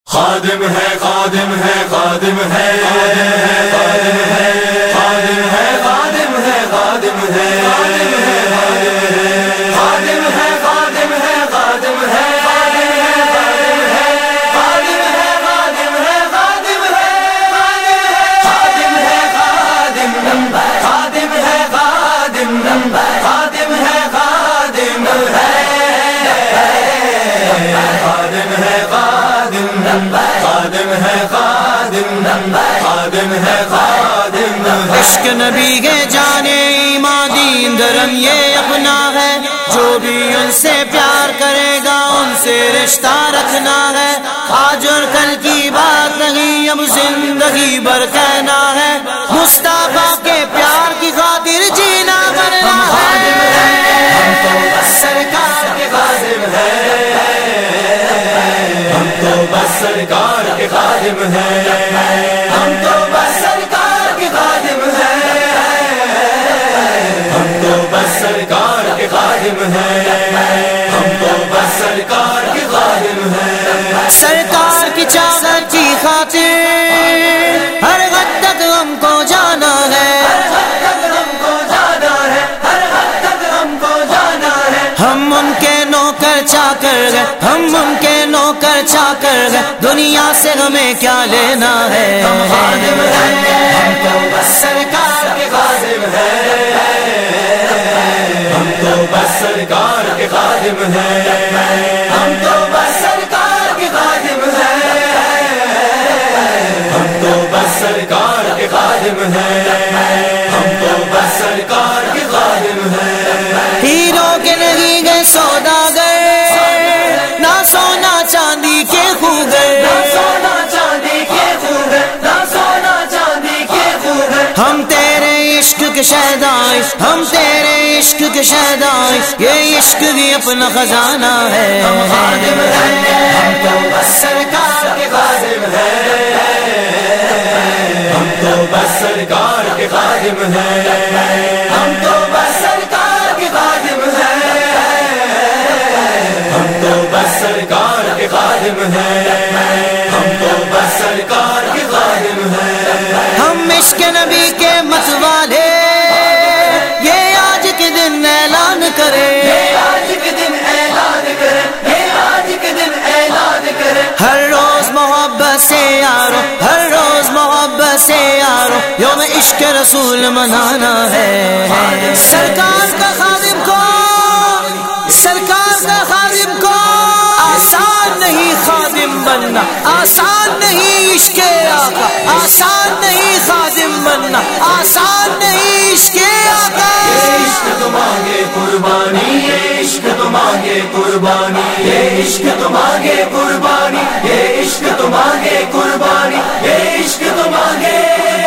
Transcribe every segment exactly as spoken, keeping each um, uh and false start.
خادم ہے خادم ہے خادم ہے خادم ہے خادم ہے خادم ہے خادم ہے خادم ہے خادم ہے خادم ہے خادم ہے خادم ہے عشق نبی کے جانے ایمان دین دھرم یہ اپنا ہے، جو بھی ان سے پیار کرے گا ان سے رشتہ رکھنا ہے، آج اور کل کی بات نہیں اب زندگی بھر کہنا ہے، مصطفیٰ کے پیار کی خاطر جینا مرنا ہے، سرکار کے خادم ہے، ہم تو بس سرکار کے خادم ہیں، ہم تو بس سرکار کے خادم ہیں، ہم تو بس سرکار کے خادم ہیں، ہم تو بس سرکار کے خادم ہیں، سرکار کی چاہت کی خاطر ہر حد تک ہم کو جانا ہے، ہر حد تک ہم کو جانا ہے، ہر حد تک ہم کو جانا ہے، ہم ان کے نوکر چاکر گئے، ہم ان کے نوکر چاکر گئے، دنیا سے ہمیں کیا لینا ہے، ہم خادم ہیں، ہم تو بس سرکار کے خادم ہیں، ہم تو بس سرکار کے خادم ہیں، ہم تو بس سرکار کے خادم ہیں، ہم تو بس سرکار کے خادم ہیں، ہم تو بس سرکار کے خادم ہیں، ہیرو کے نہیں گئے سوداگر، نہ سونا چاندی کے خوگر، سونا چاندی کے خوگر، نہ سونا چاندی کے خوگر، ہم تیرے عشق کے شہدائیں، ہم تیرے عشق کے شہدائیں، یہ عشق بھی اپنا خزانہ ہے، ہم خادم ہیں، ہم تو بس سرکار کے خادم ہیں، ہم تو بس سرکار کے خادم ہیں، ہم تو بس سرکار کے خادم ہیں، ہم تو بس سرکار کے خادم ہیں، ہم تو بس سرکار کے خادم ہیں، ہم عشق نبی کے متوالے یہ آج کے دن اعلان کرے، یہ آج کے دن اعلان کرے، یہ آج کے دن اعلان کرے، ہر روز محبت سے یارو، ہر روز محبت سے یارو، یوم عشق رسول منانا ہے، سرکار کا خادم کو، سرکار کا خادم کو آسان نہیں خادم بننا، آسان نہیں عشق آقا، آسان نہیں خادم بننا، آسان نہیں عشق آقا، یہ عشق تو مانگے قربانی، یہ عشق تو مانگے قربانی، یہ عشق تو مانگے قربانی، یہ عشق تو مانگے قربانی، یہ عشق تو مانگے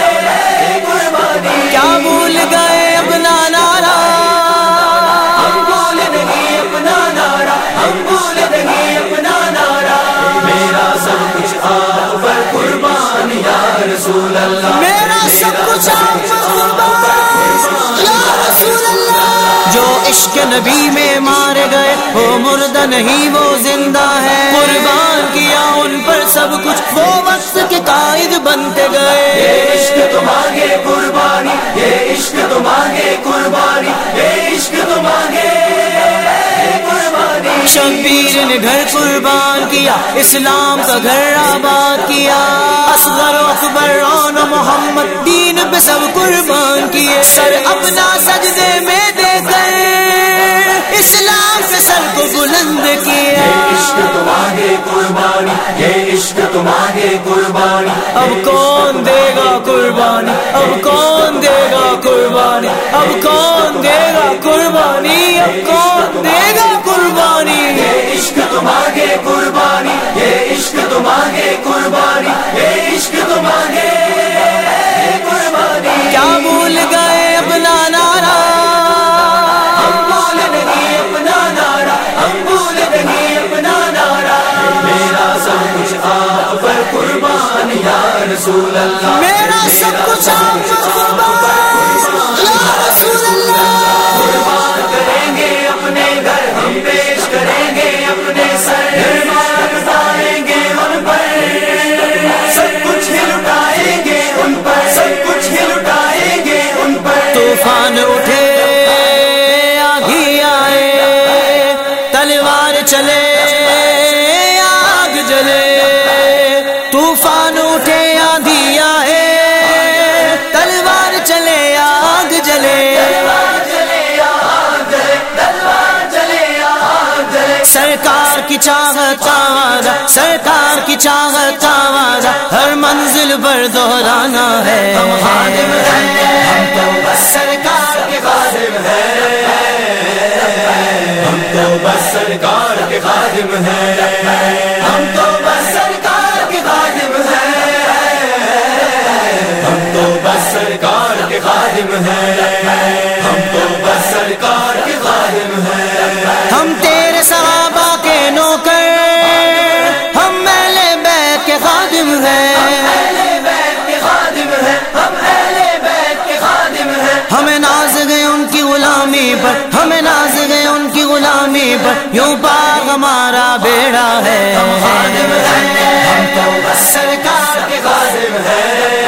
قربانی، کیا بھول گئے اپنا نعرہ، ہم بھول نہیں اپنا نعرہ، ہم بھول نہیں اپنا نعرہ، میرا سب کچھ آپ پر قربان یا رسول اللہ، میرا سب کچھ آپ پر قربان یا رسول اللہ، جو عشق نبی میں مارے گئے وہ مردہ نہیں وہ زندہ ہے، قربان کیا ان پر سب کچھ وہ وقت کے قائد بنتے گئے، یہ عشق تو مانگے قربانی، یہ عشق تو مانگے قربانی، یہ عشق تو مانگے قربانی، شبیر نے گھر قربان کیا، اسلام کا گھر آباد کیا، اصغر و اکبر رون و محمد دین پہ سب قربان کیے، سر اپنا سجدے میں دے کر اسلام پہ سر کو بلند کیا، یہ عشق تو مانگے قربانی، یہ عشق تو مانگے قربانی، اب کون دے گا قربانی، اب کون دے گا قربانی، اب کون دے گا قربانی، اب کون دے گا قربانی، یہ عشق تو مانگے قربانی، یہ عشق تو مانگے قربانی، یہ عشق تو مانگے قربانی، کیا بھول گئے اپنا نعرہ، ہم بھول نہیں اپنا نعرہ، ہم بھول نہیں اپنا نعرہ، میرا سب کچھ آپ پر قربان یا رسول اللہ، میرا سب کچھ آپ پر قربان یا رسول اللہ، قربان کریں گے اپنے گھر، ہم پیش کریں گے اپنے سر، لگائیں گے ان پر کی چاہت آوازہ، سرکار کی چاہت آوازہ، ہر منزل پر دہرانا ہے۔ ہم خادم ہیں، ہم تو بس سرکار کے خادم ہیں، ہم تو بس سرکار کے خادم ہیں، ہم تو بس سرکار کے خادم ہیں، ہم تو بس سرکار کے خادم ہیں، ہم تو بس سرکار کے خادم ہیں۔ ہم تیرے صحابہ کے نوکر، ہم اہل بیت کے خادم ہیں، اہل بیت کے خادم ہیں، ہم اہل بیت کے خادم ہیں۔ ہمیں ناز گئے ان کی غلامی پر، ہمیں ناز گئے ان کی غلامی پر، یوں پاک ہمارا بیڑا ہے۔ ہم خادم ہیں، ہم تو بس سرکار کے خادم ہیں،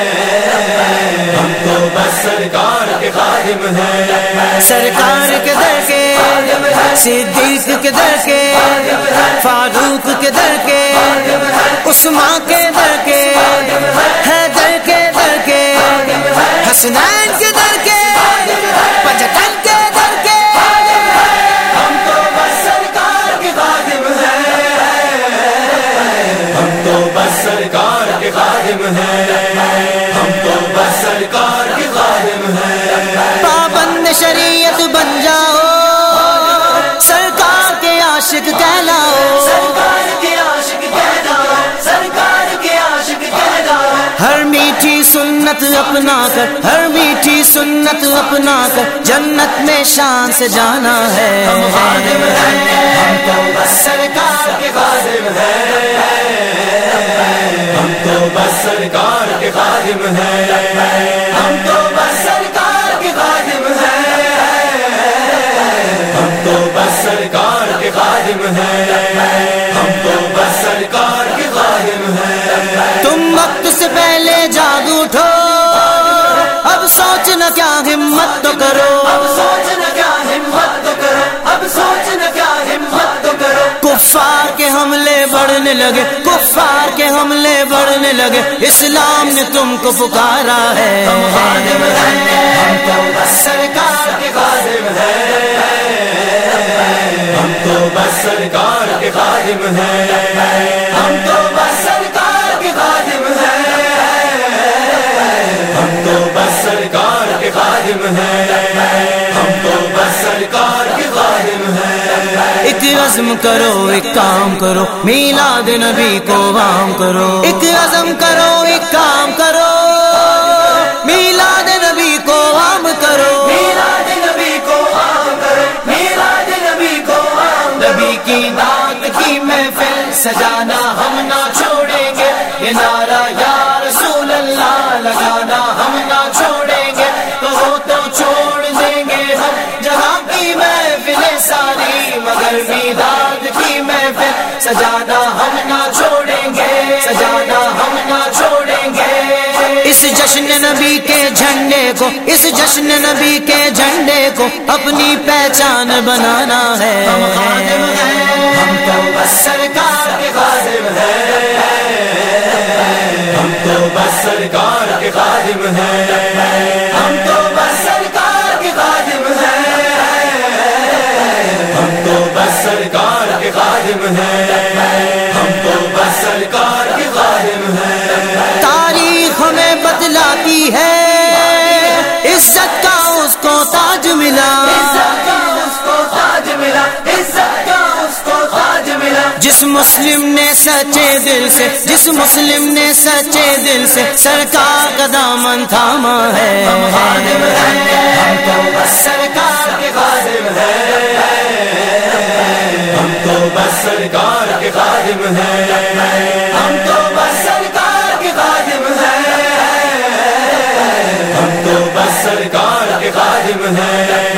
ہم تو بس سرکار کے خادم ہیں۔ سرکار کے در کے، صدیق کے در کے، فاروق کے در کے، عثمان کے در کے، حیدر کے در کے، حسنین کے در کے، پنجتن کے در کے۔ ہم تو بس سرکار کے خادم ہیں، ہم تو بس سرکار کے خادم ہیں، ہم تو بس سرکار کے خادم ہیں۔ پابند شریعت بن جاؤ، سرکار کے عاشق کہلاؤ، سرکار کے عاشق کہلاؤ، سرکار کے عاشق کہلاؤ۔ ہر میٹھی سنت اپنا کر، ہر میٹھی سنت اپنا کر، جنت میں شان سے جانا ہے۔ ہم خادم ہیں، ہم تو بس سرکار کے خادم ہیں، ہم تو بس سرکار کے خادم ہیں، ہم تو بس سرکار کے خادم ہیں، ہم تو بس سرکار کے خادم ہیں، ہم تو بس سرکار کے خادم ہیں۔ تم وقت سے پہلے جاگ اٹھو، اب سوچنا کیا ہمت تو کرو، اب سوچنا کیا ہمت تو کرو، اب سوچنا کیا ہمت تو کرو۔ کفار کے حملے بڑھنے لگے، کفار کے حملے بڑھنے لگے، اسلام نے تم کو پکارا ہے۔ ہم خادم ہیں، ہم تو بس سرکار کے خادم ہیں، ہم تو بس سرکار کے خادم ہیں، ہم تو بس سرکار کے خادم ہیں، ہم تو بس سرکار کے خادم ہیں، ہم تو بس سرکار کے خادم ہیں۔ ایک عزم کرو، ایک کام کرو، میلاد نبی کو عام کرو، ایک عزم کرو، ایک کام کرو، میلاد نبی کو عام کرو، میلاد نبی کو عام کرو، میلاد نبی کو عام کرو۔ نبی کی نعت کی محفل سجانا ہم نہ چھوڑیں گے، یہ نعرہ یا رسول اللہ لگانا ہم نہ چھوڑیں گے، تو وہ تو چھوڑ دیں گے ہم جہاں کی محفلیں ساری، مگر میلاد کی محفل سجانا ہم نہ چھوڑیں گے، سجانا ہم نہ چھوڑیں گے۔ اس جشن نبی کے جھنڈے کو، اس جشن نبی کے جھنڈے کو اپنی پہچان بنانا ہے۔ ہم خادم ہیں، ہم تو بس سرکار کے خادم ہیں، ہم تو بس سرکار کے خادم ہیں، ہم تو بس سرکار کے خادم ہیں، ہم تو بس سرکار کے خادم ہیں، ہم تو بس سرکار کے خادم ہیں۔ تاریخ ہمیں بتلاتی ہے، عزت کا اس کو تاج ملا، عزت کا اس کو تاج ملا، عزت کا اس کو تاج ملا۔ جس مسلم نے سچے دل سے، جس مسلم نے سچے دل سے سرکار کا دامن تھاما ہے۔ ہم خادم ہیں، ہم تو بس سرکار کے خادم ہیں، ہم تو بس سرکار کے خادم ہیں، ہم تو بس سرکار کے خادم ہیں، ہم تو بس سرکار کے خادم ہیں۔